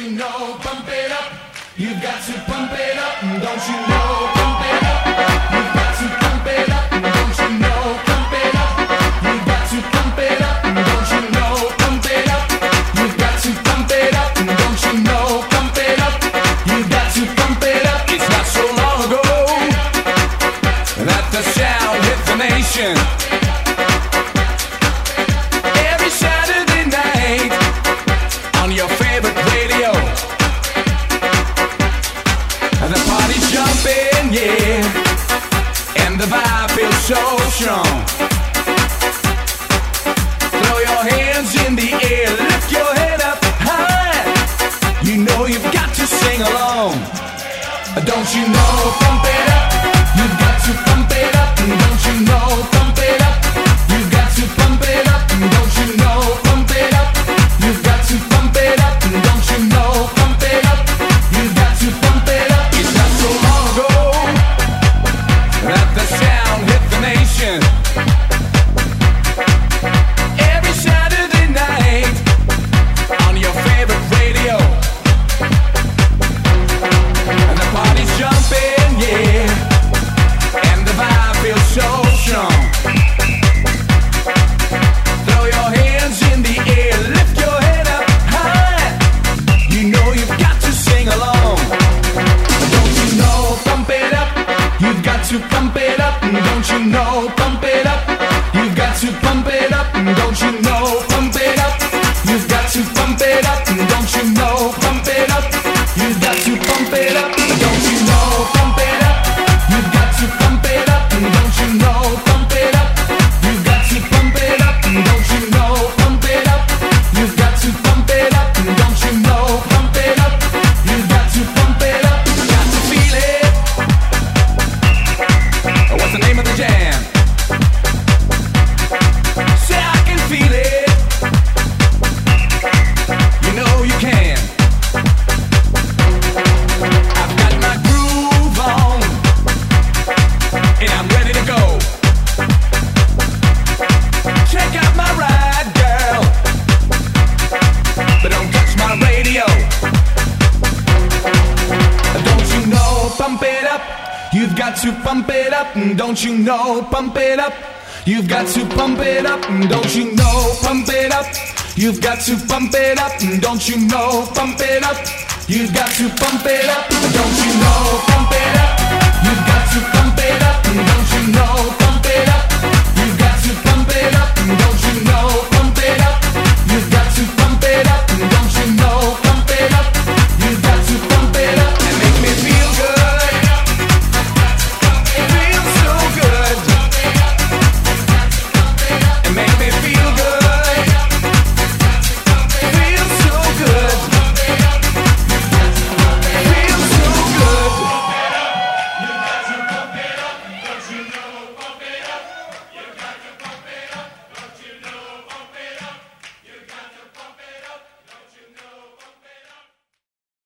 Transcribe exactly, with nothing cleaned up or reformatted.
you know, pump it up. You've got to pump it up, don't you know, pump it up. You've got to pump it up, don't you know, pump it up. You've got to pump it up, don't you know, pump it up. You've got to pump it up, don't you know, pump it up. You've got to pump it up. It's not so long ago that the sound hit the nation. Every Saturday night on your favorite radio, the party's jumping, yeah, and the vibe feels so strong. Throw your hands in the air, lift your head up high. You know you've got to sing along. Don't you know, pump it up. You've got to pump it up. Don't you know, pump it up. You've got to pump it up. Don't you know, pump it up. You've got to pump it up. Don't you know, pump it up. You've got to pump it up. It's not so long ago that the sound hit the nation. Every Saturday night on your favorite radio, and the party's jumping, yeah, and the vibe feels so strong. Throw your hands in the air, lift your head up high. You know you've got to sing along. Don't you know, pump it up. You've got to pump it up. Don't you know, pump it up. You've got to pump it up. Don't you know, pump it up. You've got to pump it up. Don't you know, pump it up. You've got to pump it up. Don't you know, pump it up. You've got to pump it up. Don't you know, pump it up. You've got to pump it up. Don't you know, pump it up. You've got to pump it up. Don't you know, pump it up. You've got to pump it up. Got to feel it. What's the name of the jam? Say I can feel it. You know you can. I've got my groove on, and I'm ready to go. Check out my ride, girl, but don't touch my radio. Don't you know, pump it up. You've got to pump it up. Don't you know, pump it up. You've got to pump it up. Don't you know, pump it up. You've got to pump it up. Don't you know, pump it up. You've got to pump it up. Don't you know,